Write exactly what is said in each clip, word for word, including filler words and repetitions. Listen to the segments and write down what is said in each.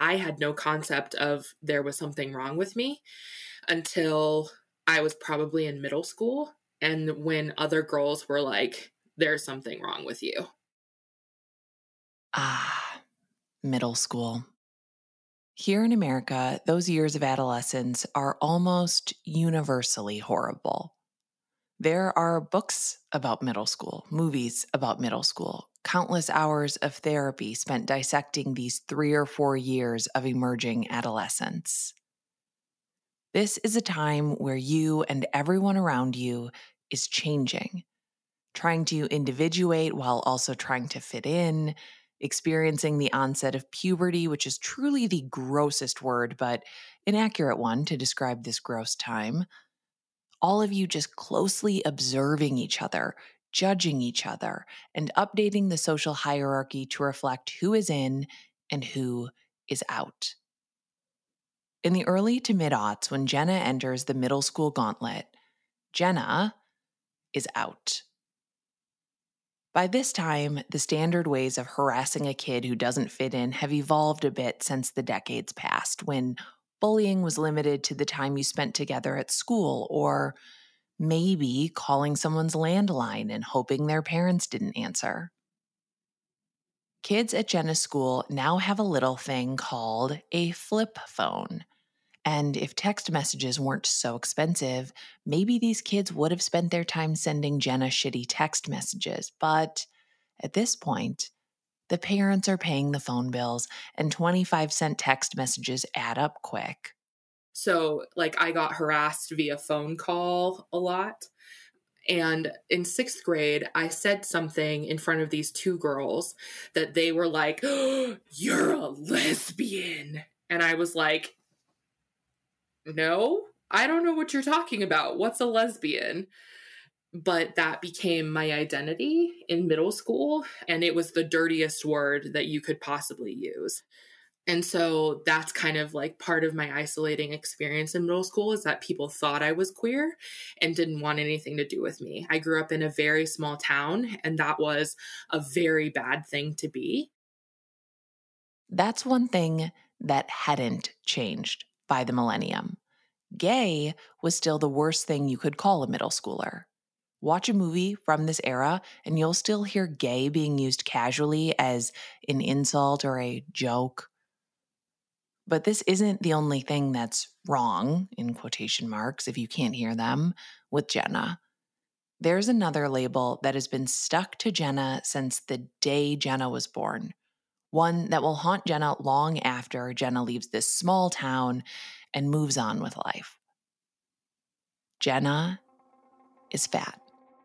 I had no concept of there was something wrong with me until I was probably in middle school. And when other girls were like, there's something wrong with you. Ah, middle school. Here in America, those years of adolescence are almost universally horrible. There are books about middle school, movies about middle school, countless hours of therapy spent dissecting these three or four years of emerging adolescence. This is a time where you and everyone around you is changing, trying to individuate while also trying to fit in, experiencing the onset of puberty, which is truly the grossest word, but an accurate one to describe this gross time. All of you just closely observing each other, judging each other, and updating the social hierarchy to reflect who is in and who is out. In the early to mid-aughts, when Jenna enters the middle school gauntlet, Jenna is out. By this time, the standard ways of harassing a kid who doesn't fit in have evolved a bit since the decades past, when bullying was limited to the time you spent together at school, or maybe calling someone's landline and hoping their parents didn't answer. Kids at Jenna's school now have a little thing called a flip phone. And if text messages weren't so expensive, maybe these kids would have spent their time sending Jenna shitty text messages. But at this point, the parents are paying the phone bills, and twenty-five cent text messages add up quick. So, like, I got harassed via phone call a lot. And in sixth grade, I said something in front of these two girls that they were like, oh, you're a lesbian. And I was like, no, I don't know what you're talking about. What's a lesbian? But that became my identity in middle school. And it was the dirtiest word that you could possibly use. And so that's kind of like part of my isolating experience in middle school, is that people thought I was queer and didn't want anything to do with me. I grew up in a very small town, and that was a very bad thing to be. That's one thing that hadn't changed by the millennium. Gay was still the worst thing you could call a middle schooler. Watch a movie from this era, and you'll still hear gay being used casually as an insult or a joke. But this isn't the only thing that's wrong, in quotation marks, if you can't hear them, with Jenna. There's another label that has been stuck to Jenna since the day Jenna was born. One that will haunt Jenna long after Jenna leaves this small town and moves on with life. Jenna is fat.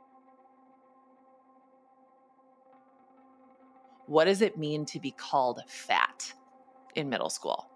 What does it mean to be called fat in middle school?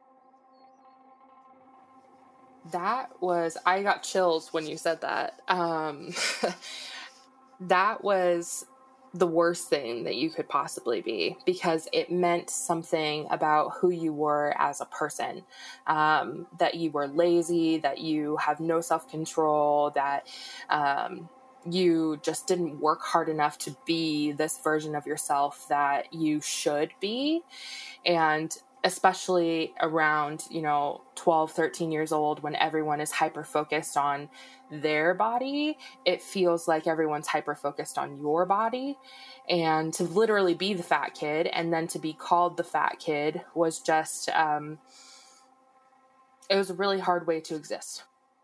That was, I got chills when you said that. Um, that was the worst thing that you could possibly be, because it meant something about who you were as a person, um, that you were lazy, that you have no self-control, that um, you just didn't work hard enough to be this version of yourself that you should be. And especially around, you know, twelve, thirteen years old, when everyone is hyper-focused on their body, it feels like everyone's hyper-focused on your body. And to literally be the fat kid and then to be called the fat kid was just, um, it was a really hard way to exist.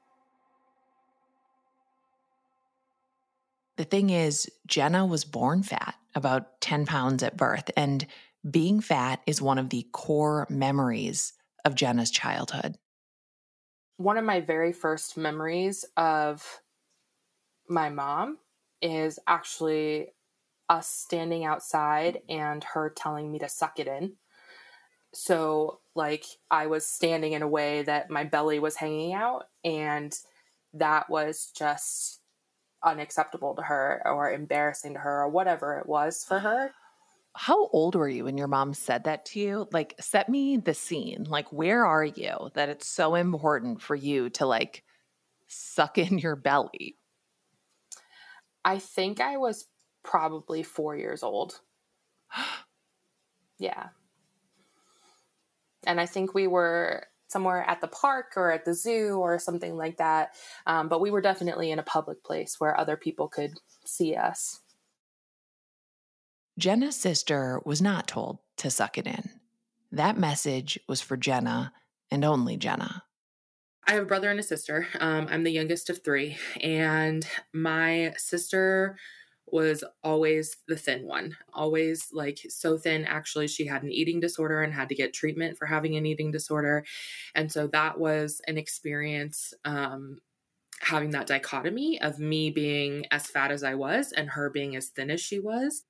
The thing is, Jenna was born fat, about ten pounds at birth, and being fat is one of the core memories of Jenna's childhood. One of my very first memories of my mom is actually us standing outside and her telling me to suck it in. So, like, I was standing in a way that my belly was hanging out, and that was just unacceptable to her or embarrassing to her or whatever it was for her. How old were you when your mom said that to you? Like, set me the scene. Like, where are you that it's so important for you to, like, suck in your belly? I think I was probably four years old. Yeah. And I think we were somewhere at the park or at the zoo or something like that. Um, but we were definitely in a public place where other people could see us. Jenna's sister was not told to suck it in. That message was for Jenna and only Jenna. I have a brother and a sister. Um, I'm the youngest of three. And my sister was always the thin one, always like so thin. Actually, she had an eating disorder and had to get treatment for having an eating disorder. And so that was an experience, um, having that dichotomy of me being as fat as I was and her being as thin as she was.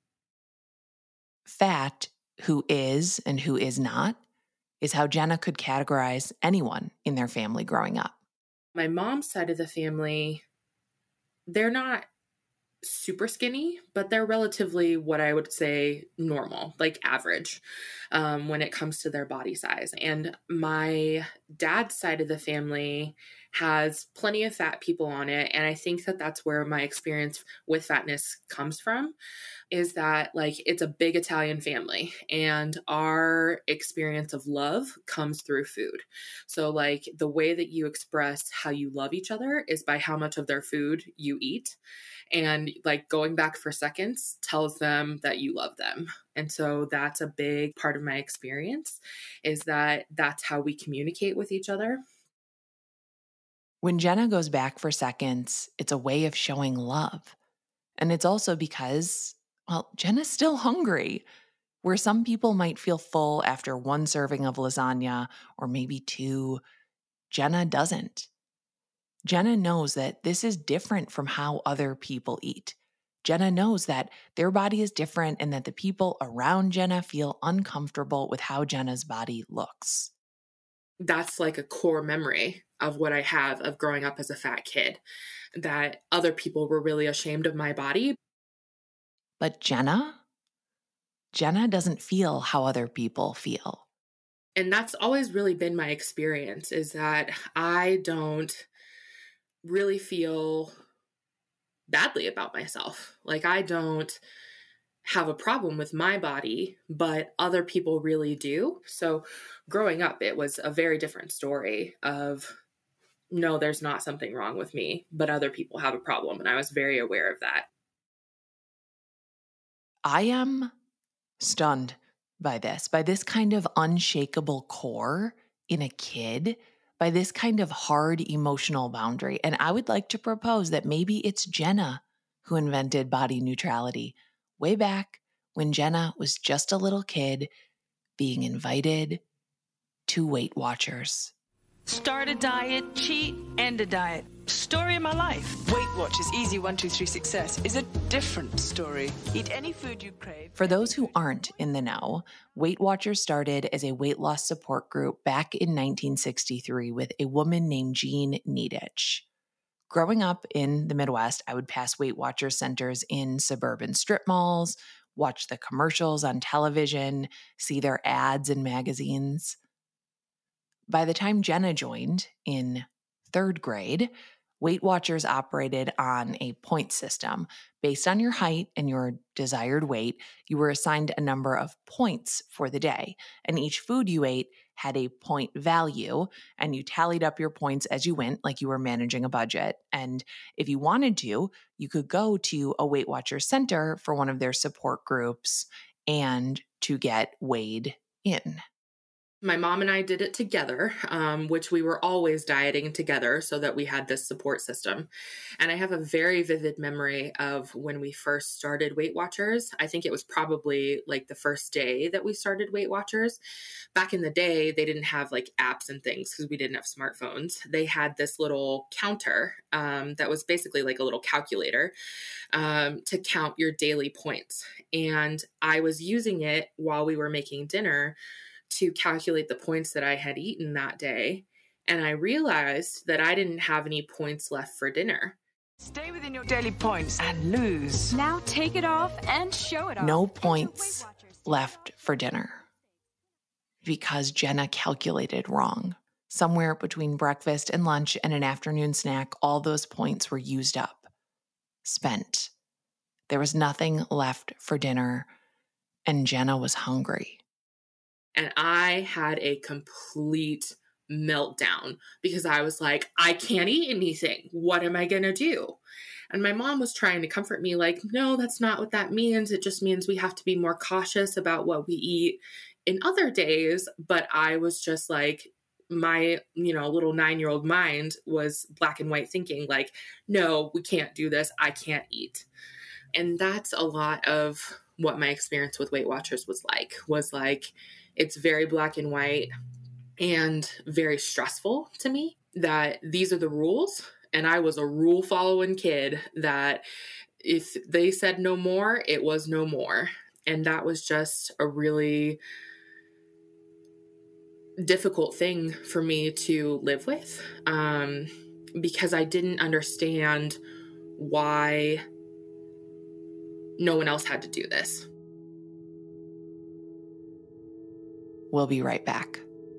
Fat, who is and who is not, is how Jenna could categorize anyone in their family growing up. My mom's side of the family, they're not super skinny, but they're relatively what I would say normal, like average, um, when it comes to their body size. And my dad's side of the family has plenty of fat people on it. And I think that that's where my experience with fatness comes from, is that like it's a big Italian family and our experience of love comes through food. So like the way that you express how you love each other is by how much of their food you eat. And like going back for seconds tells them that you love them. And so that's a big part of my experience, is that that's how we communicate with each other. When Jenna goes back for seconds, it's a way of showing love. And it's also because, well, Jenna's still hungry. Where some people might feel full after one serving of lasagna or maybe two, Jenna doesn't. Jenna knows that this is different from how other people eat. Jenna knows that their body is different and that the people around Jenna feel uncomfortable with how Jenna's body looks. That's like a core memory of what I have of growing up as a fat kid, that other people were really ashamed of my body. But Jenna? Jenna doesn't feel how other people feel. And that's always really been my experience, is that I don't really feel badly about myself. Like I don't have a problem with my body, but other people really do. So growing up, it was a very different story of, no, there's not something wrong with me, but other people have a problem. And I was very aware of that. I am stunned by this, by this kind of unshakable core in a kid, by this kind of hard emotional boundary. And I would like to propose that maybe it's Jenna who invented body neutrality way back when Jenna was just a little kid being invited to Weight Watchers. Start a diet, cheat, end a diet. Story of my life. Weight Watchers Easy one two three Success is a different story. Eat any food you crave. For those who aren't in the know, Weight Watchers started as a weight loss support group back in nineteen sixty-three with a woman named Jean Nidich. Growing up in the Midwest, I would pass Weight Watchers centers in suburban strip malls, watch the commercials on television, see their ads in magazines. By the time Jenna joined in third grade, Weight Watchers operated on a point system. Based on your height and your desired weight, you were assigned a number of points for the day, and each food you ate had a point value, and you tallied up your points as you went, like you were managing a budget. And if you wanted to, you could go to a Weight Watchers center for one of their support groups and to get weighed in. My mom and I did it together, um, which we were always dieting together so that we had this support system. And I have a very vivid memory of when we first started Weight Watchers. I think it was probably like the first day that we started Weight Watchers. Back in the day, they didn't have like apps and things because we didn't have smartphones. They had this little counter um, that was basically like a little calculator um, to count your daily points. And I was using it while we were making dinner to calculate the points that I had eaten that day. And I realized that I didn't have any points left for dinner. Stay within your daily points and lose. Now take it off and show it off. No points left for dinner because Jenna calculated wrong. Somewhere between breakfast and lunch and an afternoon snack, all those points were used up, spent. There was nothing left for dinner, and Jenna was hungry. And I had a complete meltdown because I was like, I can't eat anything. What am I going to do? And my mom was trying to comfort me like, no, that's not what that means. It just means we have to be more cautious about what we eat in other days. But I was just like, my, you know, little nine-year-old mind was black and white thinking like, no, we can't do this. I can't eat. And that's a lot of what my experience with Weight Watchers was like, was like, it's very black and white and very stressful to me that these are the rules. And I was a rule following kid that if they said no more, it was no more. And that was just a really difficult thing for me to live with, um, because I didn't understand why no one else had to do this. We'll be right back.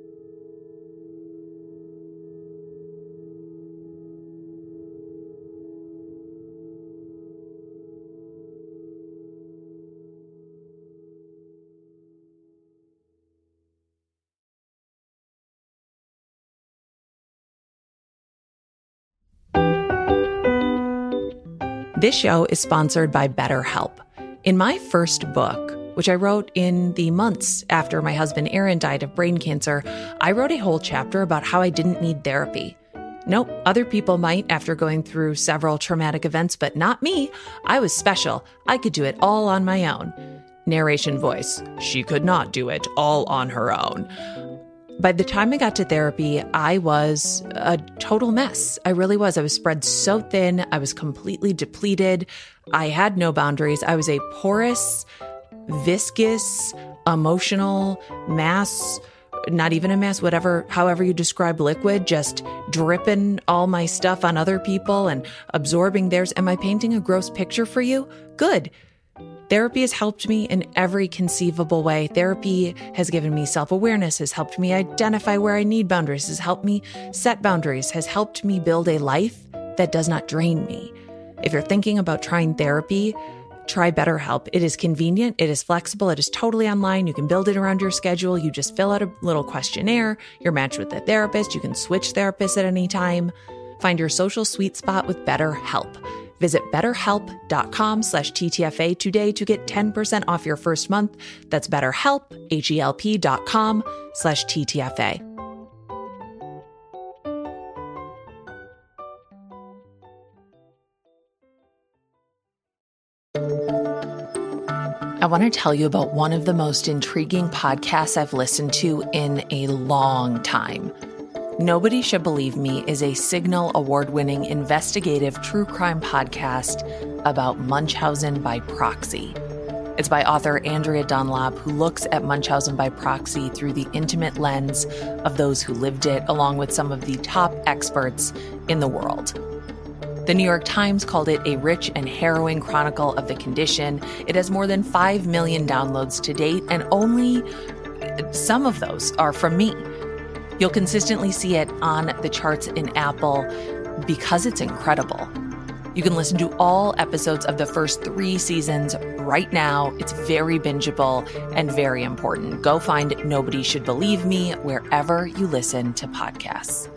This show is sponsored by BetterHelp. In my first book, which I wrote in the months after my husband Aaron died of brain cancer, I wrote a whole chapter about how I didn't need therapy. Nope, other people might after going through several traumatic events, but not me. I was special. I could do it all on my own. Narration voice, she could not do it all on her own. By the time I got to therapy, I was a total mess. I really was. I was spread so thin. I was completely depleted. I had no boundaries. I was a porous, viscous, emotional mass, not even a mass, whatever, however you describe liquid, just dripping all my stuff on other people and absorbing theirs. Am I painting a gross picture for you? Good. Therapy has helped me in every conceivable way. Therapy has given me self-awareness, has helped me identify where I need boundaries, has helped me set boundaries, has helped me build a life that does not drain me. If you're thinking about trying therapy, try BetterHelp. It is convenient. It is flexible. It is totally online. You can build it around your schedule. You just fill out a little questionnaire. You're matched with a therapist. You can switch therapists at any time. Find your social sweet spot with BetterHelp. Visit betterhelp.com slash TTFA today to get ten percent off your first month. That's betterhelp, H-E-L-P dot com slash TTFA. I want to tell you about one of the most intriguing podcasts I've listened to in a long time. Nobody Should Believe Me is a Signal award-winning investigative true crime podcast about Munchausen by proxy. It's by author Andrea Dunlop, who looks at Munchausen by proxy through the intimate lens of those who lived it, along with some of the top experts in the world. The New York Times called it a rich and harrowing chronicle of the condition. It has more than five million downloads to date, and only some of those are from me. You'll consistently see it on the charts in Apple because it's incredible. You can listen to all episodes of the first three seasons right now. It's very bingeable and very important. Go find Nobody Should Believe Me wherever you listen to podcasts.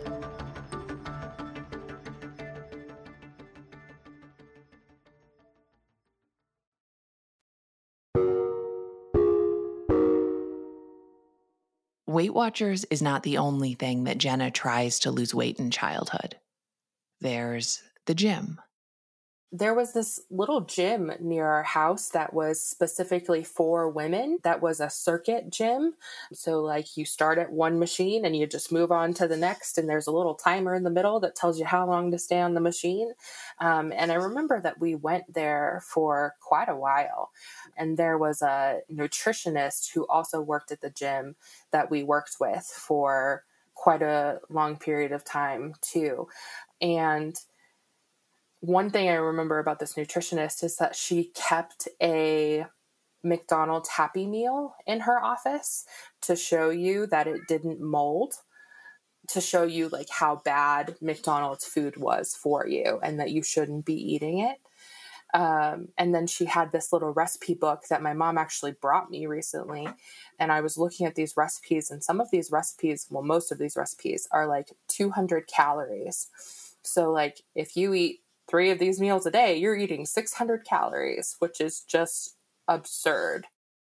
Weight Watchers is not the only thing that Jenna tries to lose weight in childhood. There's the gym. There was this little gym near our house that was specifically for women. That was a circuit gym. So like you start at one machine and you just move on to the next. And there's a little timer in the middle that tells you how long to stay on the machine. Um, and I remember that we went there for quite a while. And there was a nutritionist who also worked at the gym that we worked with for quite a long period of time too. And one thing I remember about this nutritionist is that she kept a McDonald's Happy Meal in her office to show you that it didn't mold, to show you like how bad McDonald's food was for you and that you shouldn't be eating it. Um, and then she had this little recipe book that my mom actually brought me recently. And I was looking at these recipes, and some of these recipes, well, most of these recipes are like two hundred calories. So like if you eat three of these meals a day, you're eating six hundred calories, which is just absurd.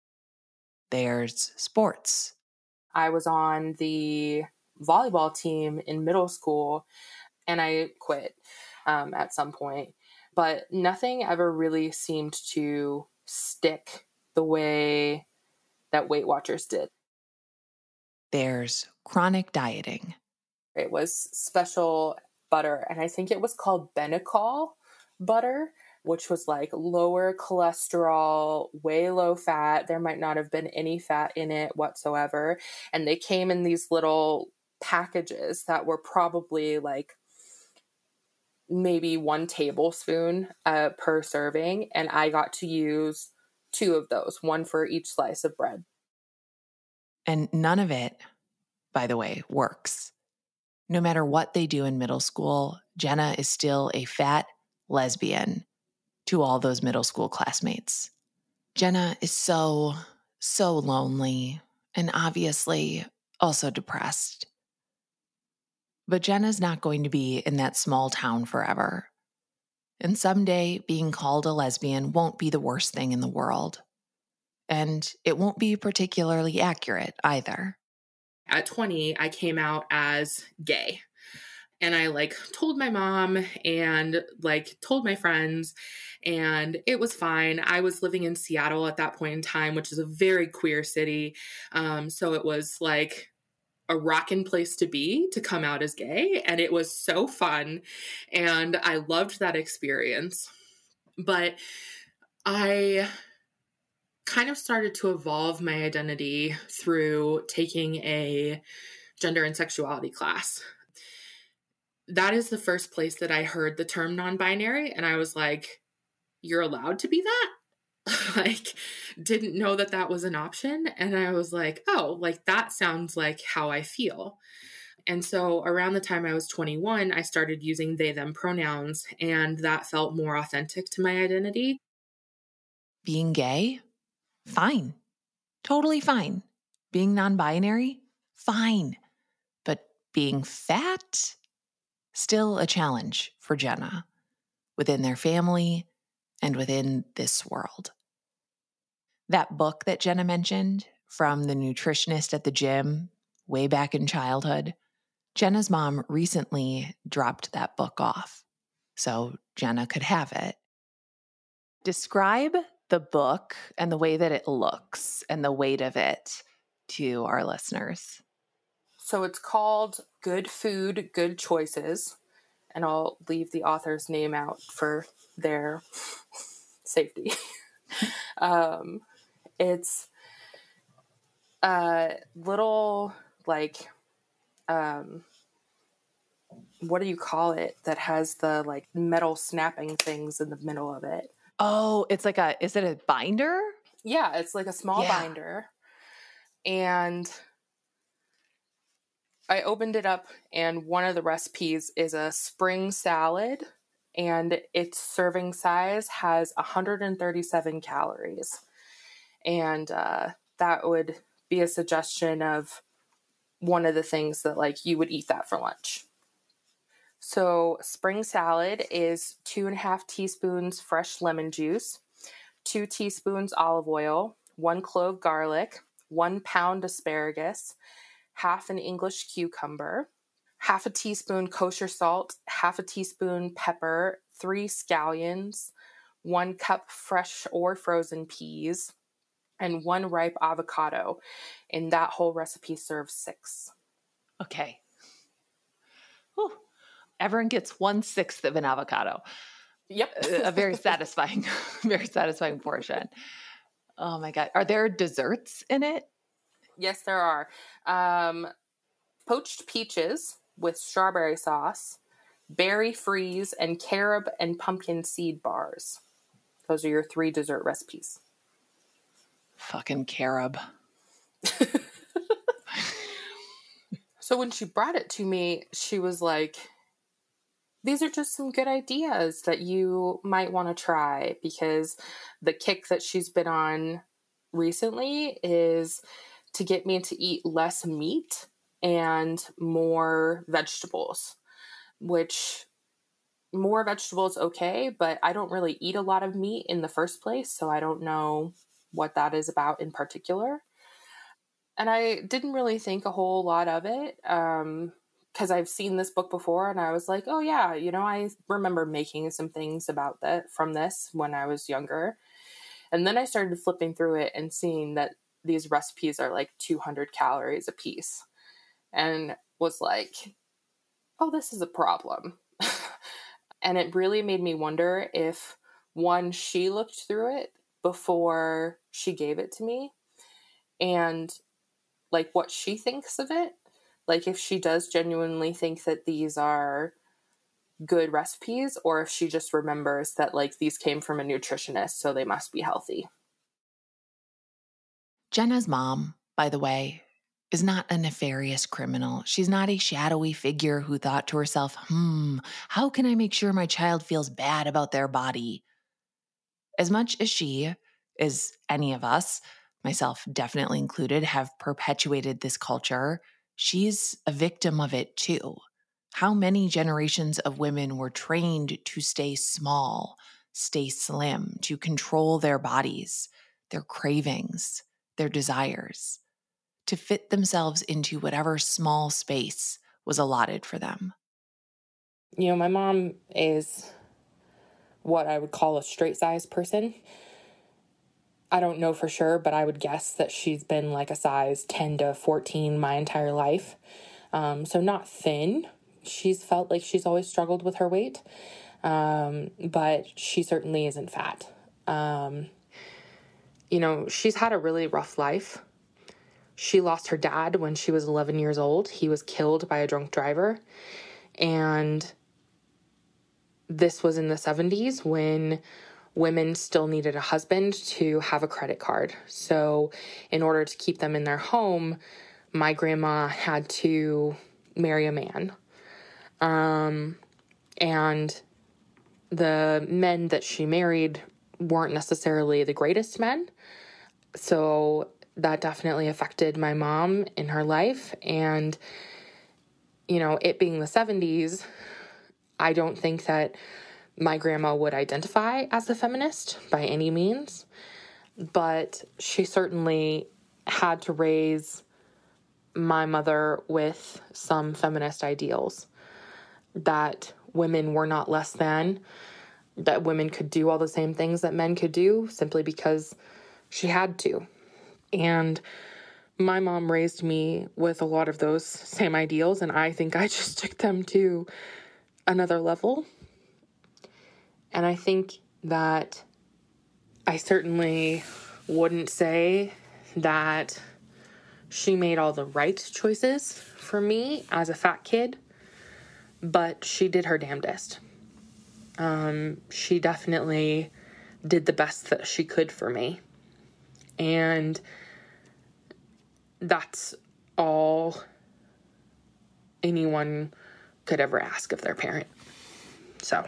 There's sports. I was on the volleyball team in middle school, and I quit um, at some point. But nothing ever really seemed to stick the way that Weight Watchers did. There's chronic dieting. It was special butter, and I think it was called Benecol butter, which was like lower cholesterol, way low fat. There might not have been any fat in it whatsoever. And they came in these little packages that were probably like maybe one tablespoon uh, per serving. And I got to use two of those, one for each slice of bread. And none of it, by the way, works. No matter what they do in middle school, Jenna is still a fat lesbian to all those middle school classmates. Jenna is so, so lonely and obviously also depressed. But Jenna's not going to be in that small town forever. And someday being called a lesbian won't be the worst thing in the world. And it won't be particularly accurate either. At twenty, I came out as gay. And I like told my mom and like told my friends, and it was fine. I was living in Seattle at that point in time, which is a very queer city. Um, so it was like a rockin' place to be to come out as gay. And it was so fun. And I loved that experience. But I kind of started to evolve my identity through taking a gender and sexuality class. That is the first place that I heard the term non-binary. And I was like, you're allowed to be that? Like, didn't know that that was an option. And I was like, oh, like that sounds like how I feel. And so around the time I was twenty-one, I started using they, them pronouns, and that felt more authentic to my identity. Being gay? Fine. Totally fine. Being non-binary? Fine. But being fat? Still a challenge for Jenna within their family and within this world. That book that Jenna mentioned from the nutritionist at the gym way back in childhood, Jenna's mom recently dropped that book off so Jenna could have it. Describe the book and the way that it looks and the weight of it to our listeners. So it's called Good Food, Good Choices, and I'll leave the author's name out for their safety. um, it's a little, like, um, what do you call it, that has the, like, metal snapping things in the middle of it. Oh, it's like a, is it a binder? Yeah, it's like a small Yeah. binder. And I opened it up, and one of the recipes is a spring salad, and its serving size has one hundred thirty-seven calories. And uh, that would be a suggestion of one of the things that, like, you would eat that for lunch. So spring salad is two and a half teaspoons fresh lemon juice, two teaspoons olive oil, one clove garlic, one pound asparagus, half an English cucumber, half a teaspoon kosher salt, half a teaspoon pepper, three scallions, one cup fresh or frozen peas, and one ripe avocado. And that whole recipe serves six. Okay. Whew. Everyone gets one sixth of an avocado. Yep. A very satisfying, very satisfying portion. Oh my God. Are there desserts in it? Yes, there are. Um, poached peaches with strawberry sauce, berry freeze, and carob and pumpkin seed bars. Those are your three dessert recipes. Fucking carob. So when she brought it to me, she was like, these are just some good ideas that you might want to try, because the kick that she's been on recently is to get me to eat less meat and more vegetables, which more vegetables, okay, but I don't really eat a lot of meat in the first place, so I don't know what that is about in particular. And I didn't really think a whole lot of it, um, because I've seen this book before, and I was like, oh yeah, you know, I remember making some things about that from this when I was younger. And then I started flipping through it and seeing that these recipes are like two hundred calories a piece, and was like, oh, this is a problem. And it really made me wonder if, one, she looked through it before she gave it to me, and like what she thinks of it. Like if she does genuinely think that these are good recipes, or if she just remembers that like these came from a nutritionist, so they must be healthy. Jenna's mom, by the way, is not a nefarious criminal. She's not a shadowy figure who thought to herself, hmm, how can I make sure my child feels bad about their body? As much as she, as any of us, myself definitely included, have perpetuated this culture, she's a victim of it too. How many generations of women were trained to stay small, stay slim, to control their bodies, their cravings, their desires, to fit themselves into whatever small space was allotted for them. You know, my mom is what I would call a straight-sized person. I don't know for sure, but I would guess that she's been like a size ten to fourteen my entire life. Um, so not thin. She's felt like she's always struggled with her weight, um, but she certainly isn't fat. Um, you know, she's had a really rough life. She lost her dad when she was eleven years old. He was killed by a drunk driver. And this was in the seventies when women still needed a husband to have a credit card. So in order to keep them in their home, my grandma had to marry a man. Um, and the men that she married weren't necessarily the greatest men. So that definitely affected my mom in her life. And, you know, it being the seventies, I don't think that my grandma would identify as a feminist by any means, but she certainly had to raise my mother with some feminist ideals, that women were not less than, that women could do all the same things that men could do simply because she had to. And my mom raised me with a lot of those same ideals, and I think I just took them to another level. And I think that I certainly wouldn't say that she made all the right choices for me as a fat kid, but she did her damnedest. Um, she definitely did the best that she could for me. And that's all anyone could ever ask of their parent. So.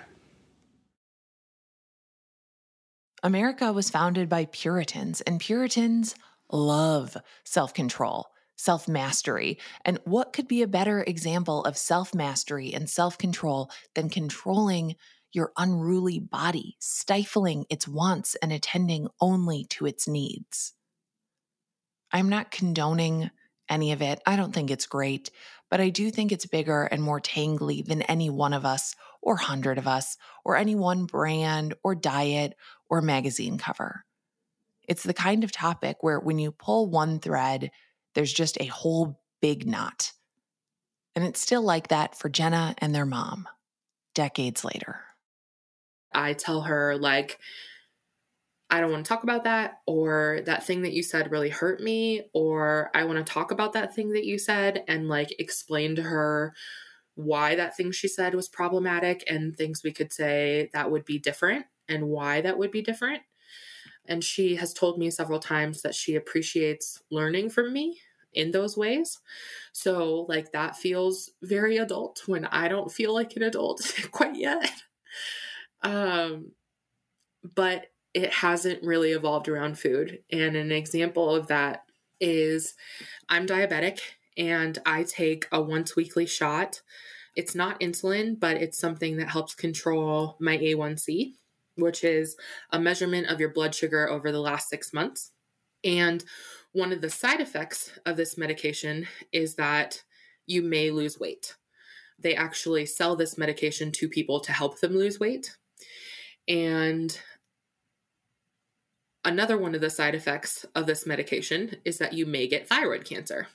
America was founded by Puritans, and Puritans love self-control, self-mastery. And what could be a better example of self-mastery and self-control than controlling your unruly body, stifling its wants and attending only to its needs? I'm not condoning any of it. I don't think it's great, but I do think it's bigger and more tangly than any one of us or hundred of us or any one brand or diet or magazine cover. It's the kind of topic where when you pull one thread, there's just a whole big knot. And it's still like that for Jenna and their mom, decades later. I tell her, like, I don't want to talk about that, or that thing that you said really hurt me, or I want to talk about that thing that you said and like explain to her why that thing she said was problematic and things we could say that would be different and why that would be different. And she has told me several times that she appreciates learning from me in those ways. So like that feels very adult when I don't feel like an adult quite yet. Um, but it hasn't really evolved around food. And an example of that is I'm diabetic and I take a once weekly shot. It's not insulin, but it's something that helps control my A one C, which is a measurement of your blood sugar over the last six months. And one of the side effects of this medication is that you may lose weight. They actually sell this medication to people to help them lose weight. And another one of the side effects of this medication is that you may get thyroid cancer.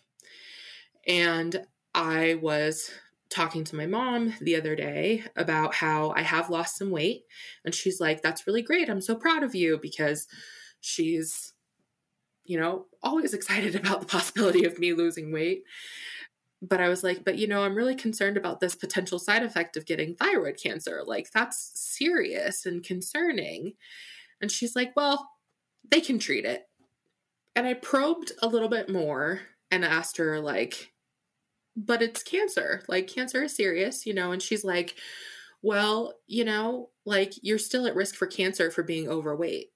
And I was talking to my mom the other day about how I have lost some weight. And she's like, that's really great. I'm so proud of you, because she's, you know, always excited about the possibility of me losing weight. But I was like, but, you know, I'm really concerned about this potential side effect of getting thyroid cancer. Like, that's serious and concerning. And she's like, well, they can treat it. And I probed a little bit more and asked her, like, but it's cancer. Like, cancer is serious, you know? And she's like, well, you know, like, you're still at risk for cancer for being overweight.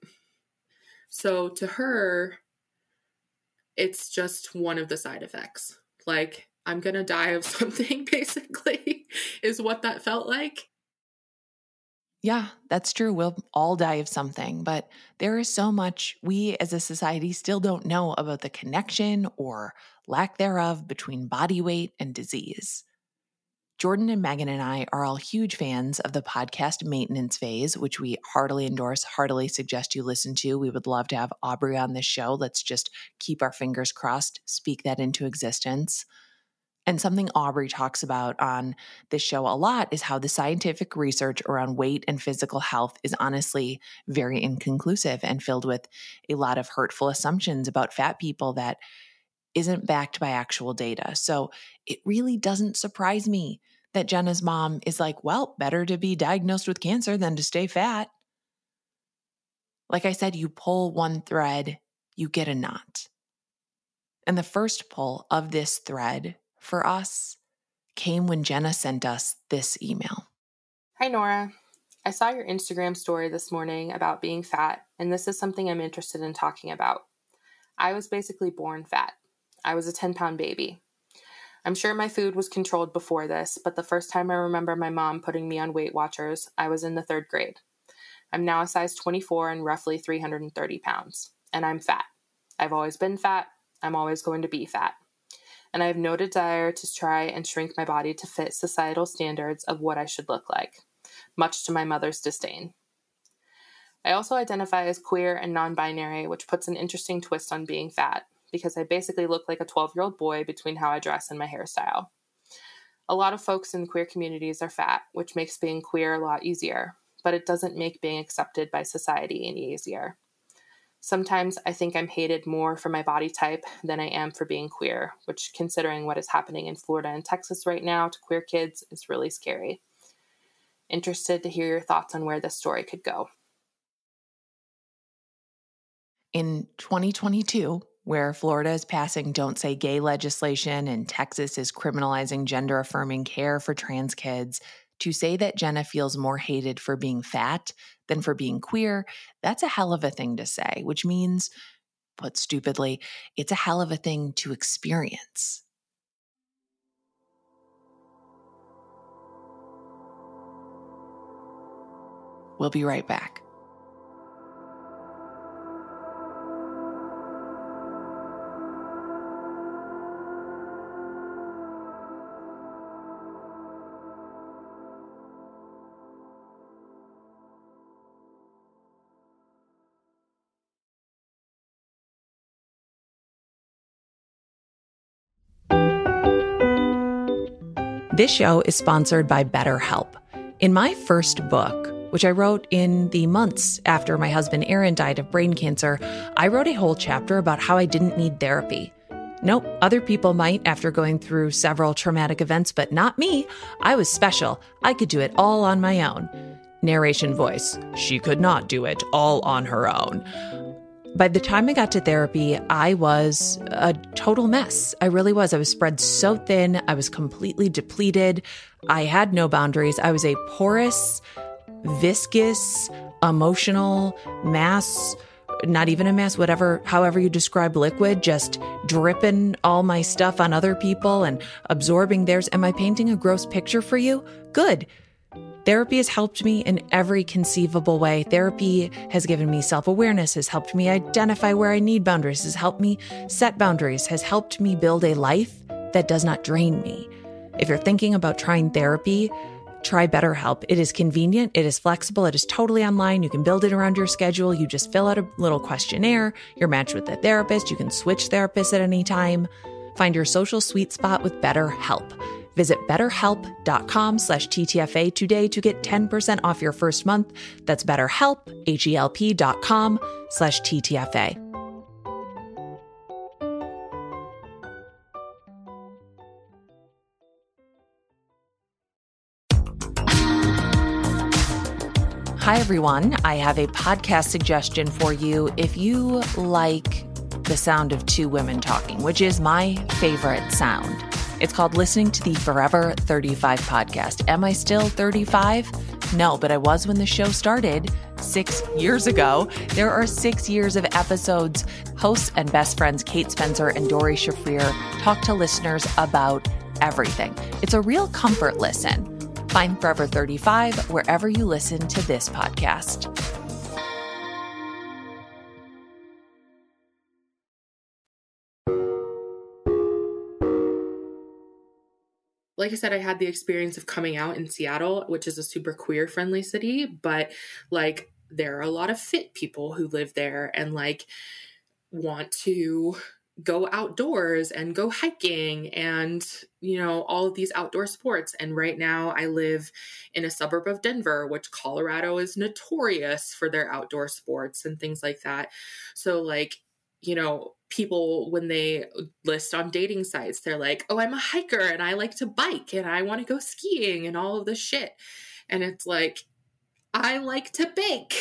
So to her, it's just one of the side effects. Like, I'm going to die of something, basically, is what that felt like. Yeah, that's true. We'll all die of something, but there is so much we as a society still don't know about the connection or lack thereof between body weight and disease. Jordan and Megan and I are all huge fans of the podcast Maintenance Phase, which we heartily endorse, heartily suggest you listen to. We would love to have Aubrey on this show. Let's just keep our fingers crossed, speak that into existence. And something Aubrey talks about on this show a lot is how the scientific research around weight and physical health is honestly very inconclusive and filled with a lot of hurtful assumptions about fat people that isn't backed by actual data. So it really doesn't surprise me that Jenna's mom is like, well, better to be diagnosed with cancer than to stay fat. Like I said, you pull one thread, you get a knot. And the first pull of this thread for us came when Jenna sent us this email. Hi, Nora. I saw your Instagram story this morning about being fat, and this is something I'm interested in talking about. I was basically born fat. I was a ten-pound baby. I'm sure my food was controlled before this, but the first time I remember my mom putting me on Weight Watchers, I was in the third grade. I'm now a size twenty-four and roughly three hundred thirty pounds, and I'm fat. I've always been fat. I'm always going to be fat. And I have no desire to try and shrink my body to fit societal standards of what I should look like, much to my mother's disdain. I also identify as queer and non-binary, which puts an interesting twist on being fat, because I basically look like a twelve-year-old boy between how I dress and my hairstyle. A lot of folks in queer communities are fat, which makes being queer a lot easier, but it doesn't make being accepted by society any easier. Sometimes I think I'm hated more for my body type than I am for being queer, which, considering what is happening in Florida and Texas right now to queer kids, is really scary. Interested to hear your thoughts on where this story could go. In twenty twenty-two, where Florida is passing Don't Say Gay legislation and Texas is criminalizing gender-affirming care for trans kids, to say that Jenna feels more hated for being fat than for being queer, that's a hell of a thing to say, which means, put stupidly, it's a hell of a thing to experience. We'll be right back. This show is sponsored by BetterHelp. In my first book, which I wrote in the months after my husband Aaron died of brain cancer, I wrote a whole chapter about how I didn't need therapy. Nope, other people might after going through several traumatic events, but not me. I was special. I could do it all on my own. Narration voice, she could not do it all on her own. By the time I got to therapy, I was a total mess. I really was. I was spread so thin. I was completely depleted. I had no boundaries. I was a porous, viscous, emotional mass, not even a mass, whatever, however you describe liquid, just dripping all my stuff on other people and absorbing theirs. Am I painting a gross picture for you? Good. Therapy has helped me in every conceivable way. Therapy has given me self-awareness, has helped me identify where I need boundaries, has helped me set boundaries, has helped me build a life that does not drain me. If you're thinking about trying therapy, try BetterHelp. It is convenient. It is flexible. It is totally online. You can build it around your schedule. You just fill out a little questionnaire. You're matched with a therapist. You can switch therapists at any time. Find your social sweet spot with BetterHelp. Visit betterhelp.com slash TTFA today to get ten percent off your first month. That's betterhelp, H-E-L-P dot com slash TTFA. Hi, everyone. I have a podcast suggestion for you. If you like the sound of two women talking, which is my favorite sound, it's called Listening to the Forever thirty-five podcast. Am I still thirty-five? No, but I was when the show started six years ago. There are six years of episodes. Hosts and best friends Kate Spencer and Dori Shafrir talk to listeners about everything. It's a real comfort listen. Find Forever thirty-five wherever you listen to this podcast. Like I said, I had the experience of coming out in Seattle, which is a super queer friendly city, but like there are a lot of fit people who live there and like want to go outdoors and go hiking and, you know, all of these outdoor sports. And right now I live in a suburb of Denver, which Colorado is notorious for their outdoor sports and things like that. So like, you know, people, when they list on dating sites, they're like, oh, I'm a hiker and I like to bike and I want to go skiing and all of this shit. And it's like, I like to bake.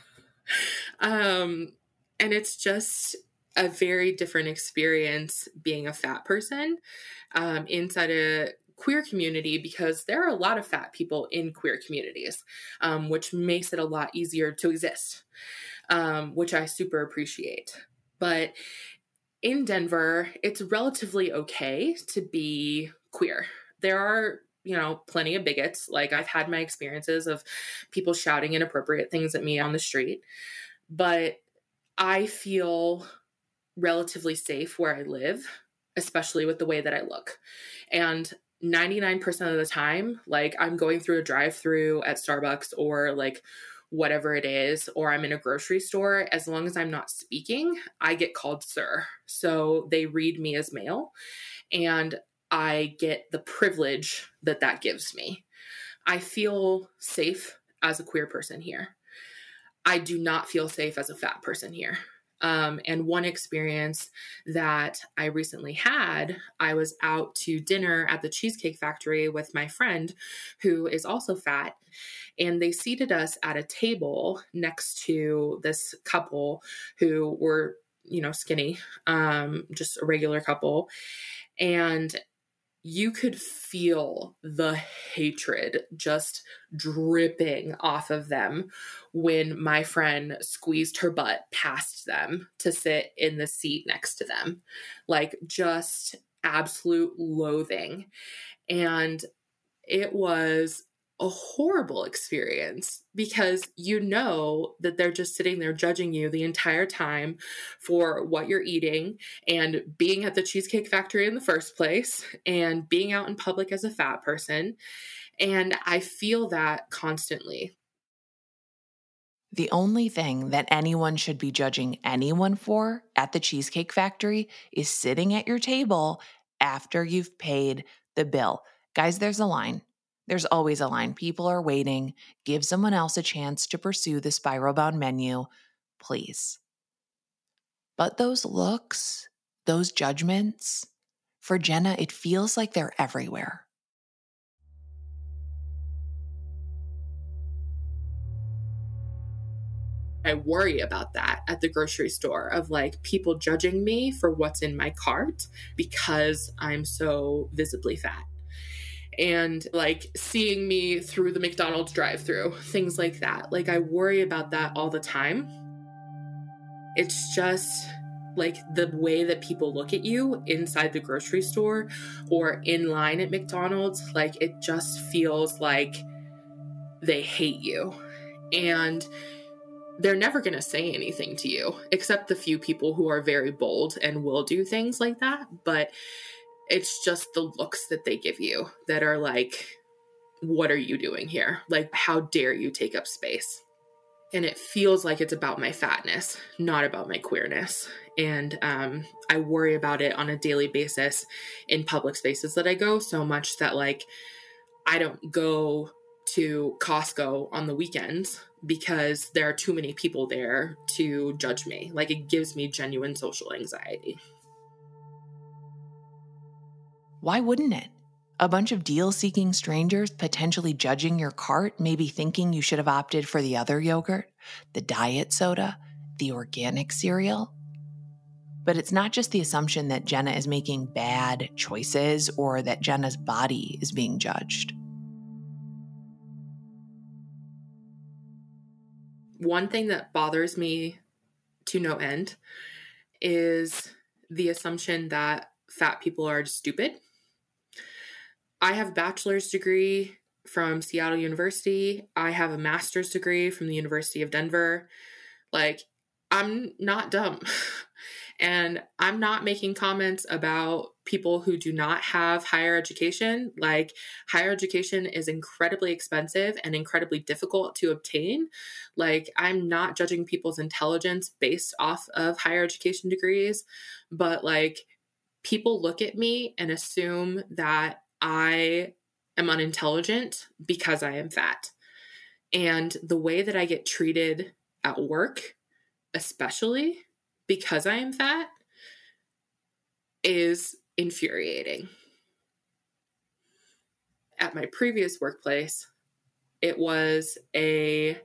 um, and it's just a very different experience being a fat person um, inside a queer community, because there are a lot of fat people in queer communities, um, which makes it a lot easier to exist, um, which I super appreciate. But in Denver, it's relatively okay to be queer. There are, you know, plenty of bigots. Like I've had my experiences of people shouting inappropriate things at me on the street, but I feel relatively safe where I live, especially with the way that I look. And ninety-nine percent of the time, like I'm going through a drive-through at Starbucks or like whatever it is, or I'm in a grocery store, as long as I'm not speaking, I get called sir. So they read me as male and I get the privilege that that gives me. I feel safe as a queer person here. I do not feel safe as a fat person here. Um, and one experience that I recently had, I was out to dinner at the Cheesecake Factory with my friend who is also fat, and they seated us at a table next to this couple who were, you know, skinny, um, just a regular couple. And you could feel the hatred just dripping off of them when my friend squeezed her butt past them to sit in the seat next to them. Like just absolute loathing. And it was a horrible experience because you know that they're just sitting there judging you the entire time for what you're eating and being at the Cheesecake Factory in the first place and being out in public as a fat person. And I feel that constantly. The only thing that anyone should be judging anyone for at the Cheesecake Factory is sitting at your table after you've paid the bill. Guys, there's a line. There's always a line. People are waiting. Give someone else a chance to pursue the spiral-bound menu, please. But those looks, those judgments, for Jenna, it feels like they're everywhere. I worry about that at the grocery store of like people judging me for what's in my cart because I'm so visibly fat. And like seeing me through the McDonald's drive-thru, things like that. Like I worry about that all the time. It's just like the way that people look at you inside the grocery store or in line at McDonald's, like it just feels like they hate you. And they're never going to say anything to you, except the few people who are very bold and will do things like that. But it's just the looks that they give you that are like, what are you doing here? Like, how dare you take up space? And it feels like it's about my fatness, not about my queerness. And um, I worry about it on a daily basis in public spaces that I go so much that like, I don't go to Costco on the weekends because there are too many people there to judge me. Like it gives me genuine social anxiety. Why wouldn't it? A bunch of deal-seeking strangers potentially judging your cart, maybe thinking you should have opted for the other yogurt, the diet soda, the organic cereal. But it's not just the assumption that Jenna is making bad choices or that Jenna's body is being judged. One thing that bothers me to no end is the assumption that fat people are stupid. I have a bachelor's degree from Seattle University. I have a master's degree from the University of Denver. Like, I'm not dumb. And I'm not making comments about people who do not have higher education. Like, higher education is incredibly expensive and incredibly difficult to obtain. Like, I'm not judging people's intelligence based off of higher education degrees, but like, people look at me and assume that I am unintelligent because I am fat. And the way that I get treated at work, especially because I am fat, is infuriating. At my previous workplace, it was a,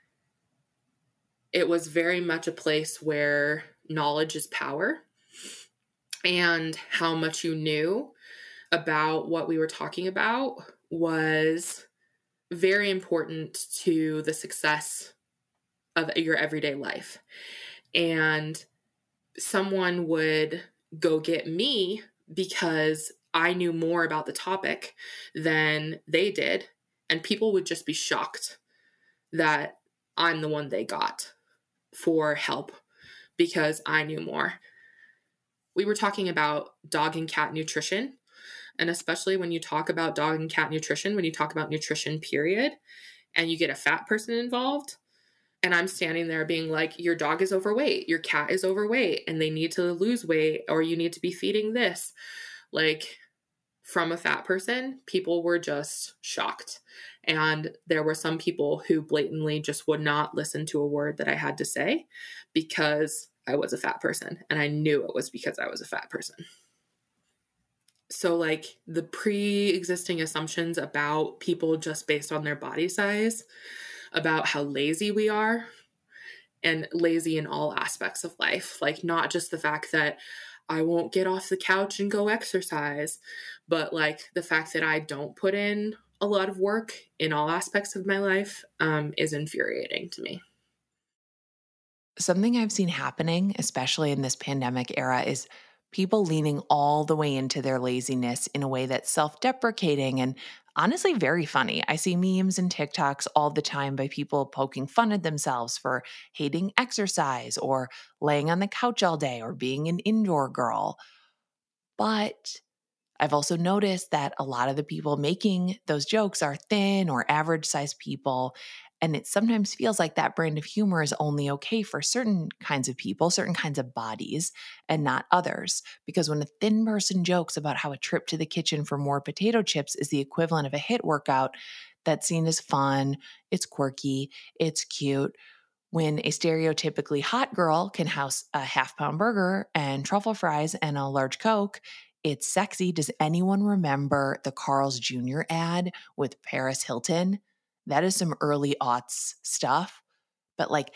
it was very much a place where knowledge is power, and how much you knew about what we were talking about was very important to the success of your everyday life. And someone would go get me because I knew more about the topic than they did. And people would just be shocked that I'm the one they got for help because I knew more. We were talking about dog and cat nutrition. And especially when you talk about dog and cat nutrition, when you talk about nutrition, period, and you get a fat person involved, and I'm standing there being like, your dog is overweight, your cat is overweight, and they need to lose weight, or you need to be feeding this. Like, from a fat person, people were just shocked. And there were some people who blatantly just would not listen to a word that I had to say because I was a fat person. And I knew it was because I was a fat person. So like the pre-existing assumptions about people just based on their body size, about how lazy we are, and lazy in all aspects of life. Like not just the fact that I won't get off the couch and go exercise, but like the fact that I don't put in a lot of work in all aspects of my life um, is infuriating to me. Something I've seen happening, especially in this pandemic era, is people leaning all the way into their laziness in a way that's self-deprecating and honestly very funny. I see memes and TikToks all the time by people poking fun at themselves for hating exercise or laying on the couch all day or being an indoor girl. But I've also noticed that a lot of the people making those jokes are thin or average-sized people. And it sometimes feels like that brand of humor is only okay for certain kinds of people, certain kinds of bodies, and not others. Because when a thin person jokes about how a trip to the kitchen for more potato chips is the equivalent of a HIIT workout, that's seen as fun, it's quirky, it's cute. When a stereotypically hot girl can house a half-pound burger and truffle fries and a large Coke, it's sexy. Does anyone remember the Carl's Junior ad with Paris Hilton? That is some early aughts stuff. But like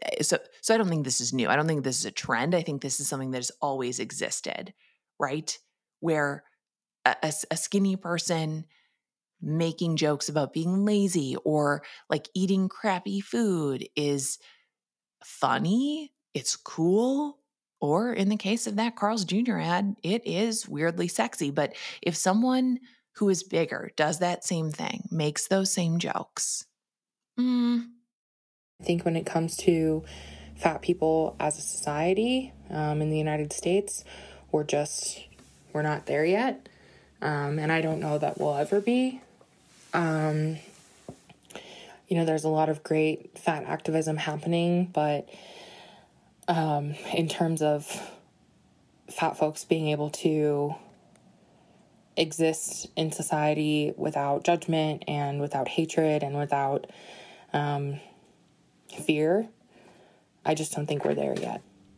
so, so I don't think this is new. I don't think this is a trend. I think this is something that has always existed, right? Where a, a, a skinny person making jokes about being lazy or like eating crappy food is funny, it's cool, or in the case of that Carl's Junior ad, it is weirdly sexy. But if someone who is bigger does that same thing, makes those same jokes, mm. I think when it comes to fat people as a society um, in the United States, we're just, we're not there yet. Um, and I don't know that we'll ever be. Um, you know, there's a lot of great fat activism happening, but um, in terms of fat folks being able to exist in society without judgment and without hatred and without um, fear, I just don't think we're there yet.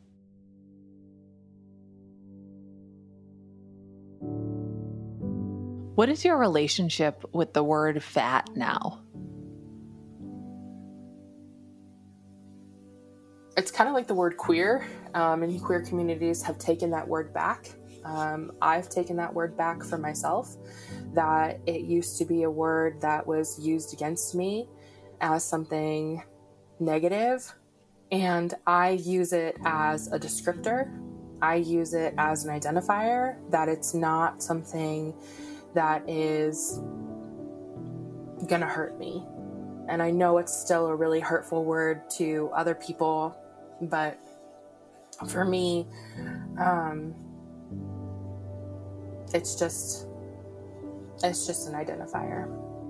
What is your relationship with the word fat now? It's kind of like the word queer. Um, many queer communities have taken that word back. Um, I've taken that word back for myself, that it used to be a word that was used against me as something negative, and I use it as a descriptor. I use it as an identifier, that it's not something that is gonna hurt me. And I know it's still a really hurtful word to other people, but for me, um, it's just, it's just an identifier.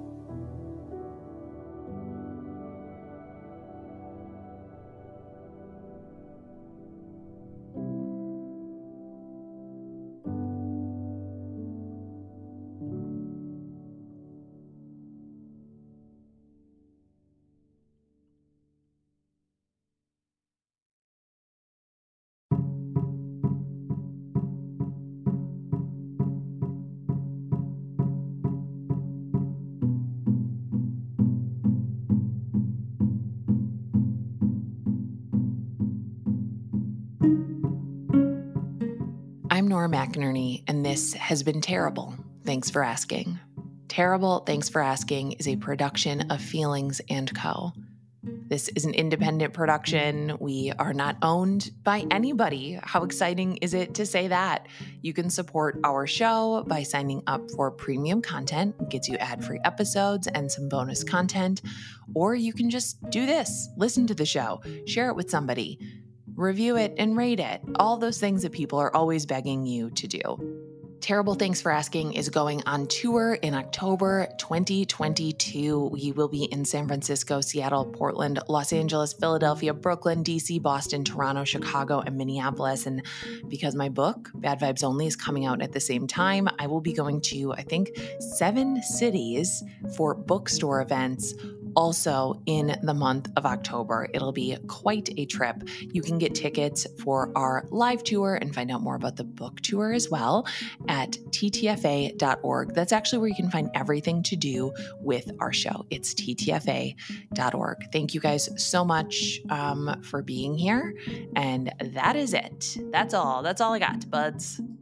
I'm Nora McInerney, and this has been Terrible. Thanks for asking. Terrible, Thanks for Asking is a production of Feelings and Co. This is an independent production. We are not owned by anybody. How exciting is it to say that? You can support our show by signing up for premium content. It gets you ad-free episodes and some bonus content. Or you can just do this. Listen to the show. Share it with somebody. Review it and rate it. All those things that people are always begging you to do. Terrible Thanks for Asking is going on tour in October twenty twenty-two. We will be in San Francisco, Seattle, Portland, Los Angeles, Philadelphia, Brooklyn, D C, Boston, Toronto, Chicago, and Minneapolis. And because my book, Bad Vibes Only, is coming out at the same time, I will be going to, I think, seven cities for bookstore events also in the month of October. It'll be quite a trip. You can get tickets for our live tour and find out more about the book tour as well at T T F A dot org. That's actually where you can find everything to do with our show. It's T T F A dot org. Thank you guys so much um, for being here. And that is it. That's all. That's all I got, buds.